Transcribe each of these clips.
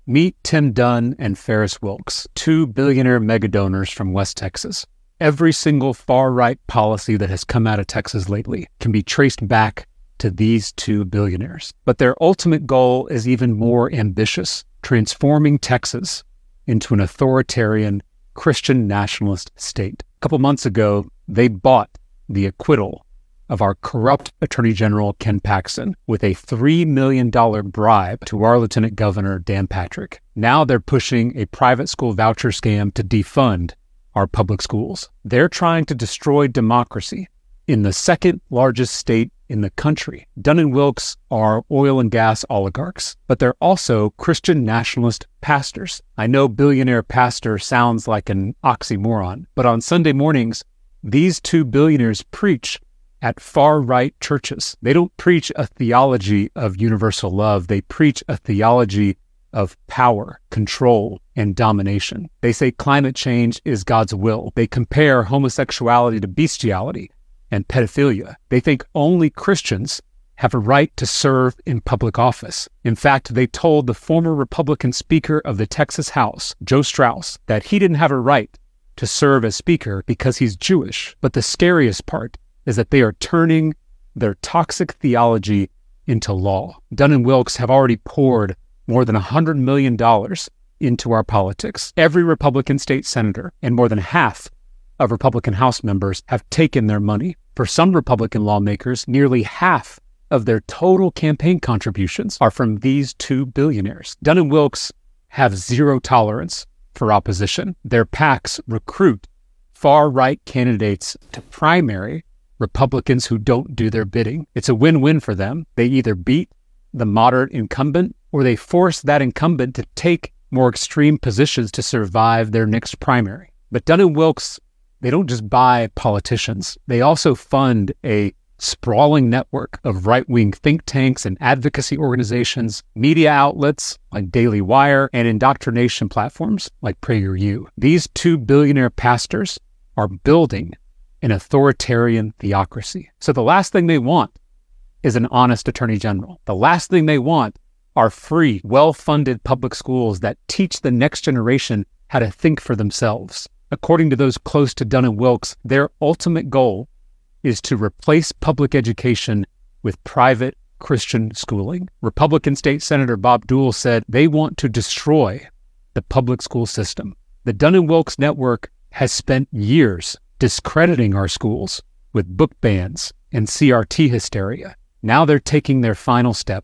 Meet Tim Dunn and Ferris Wilks, two billionaire megadonors from West Texas. Every single far-right policy that has come out of Texas lately can be traced back to these two billionaires. But their ultimate goal is even more ambitious, transforming Texas into an authoritarian Christian nationalist state. A couple months ago, they bought the acquittal of our corrupt Attorney General Ken Paxton with a $3 million bribe to our Lieutenant Governor Dan Patrick. Now they're pushing a private school voucher scam to defund our public schools. They're trying to destroy democracy in the second largest state in the country. Dunn & Wilks are oil and gas oligarchs, but they're also Christian nationalist pastors. I know billionaire pastor sounds like an oxymoron, but on Sunday mornings, these two billionaires preach at far-right churches. They don't preach a theology of universal love. They preach a theology of power, control, and domination. They say climate change is God's will. They compare homosexuality to bestiality and pedophilia. They think only Christians have a right to serve in public office. In fact, they told the former Republican Speaker of the Texas House, Joe Straus, that he didn't have a right to serve as Speaker because he's Jewish. But the scariest part is that they are turning their toxic theology into law. Dunn & Wilks have already poured more than $100 million into our politics. Every Republican state senator and more than half of Republican House members have taken their money. For some Republican lawmakers, nearly half of their total campaign contributions are from these two billionaires. Dunn & Wilks have zero tolerance for opposition. Their PACs recruit far-right candidates to primary Republicans who don't do their bidding. It's a win-win for them. They either beat the moderate incumbent or they force that incumbent to take more extreme positions to survive their next primary. But Dunn & Wilks, they don't just buy politicians. They also fund a sprawling network of right-wing think tanks and advocacy organizations, media outlets like Daily Wire, and indoctrination platforms like PragerU. These two billionaire pastors are building an authoritarian theocracy. So the last thing they want is an honest attorney general. The last thing they want are free, well-funded public schools that teach the next generation how to think for themselves. According to those close to Dunn & Wilks, their ultimate goal is to replace public education with private Christian schooling. Republican State Senator Bob Deuel said they want to destroy the public school system. The Dunn & Wilks network has spent years discrediting our schools with book bans and CRT hysteria. Now they're taking their final step,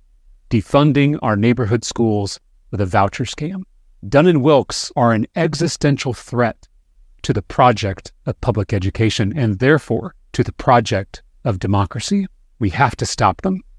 defunding our neighborhood schools with a voucher scam. Dunn & Wilks are an existential threat to the project of public education and therefore to the project of democracy. We have to stop them.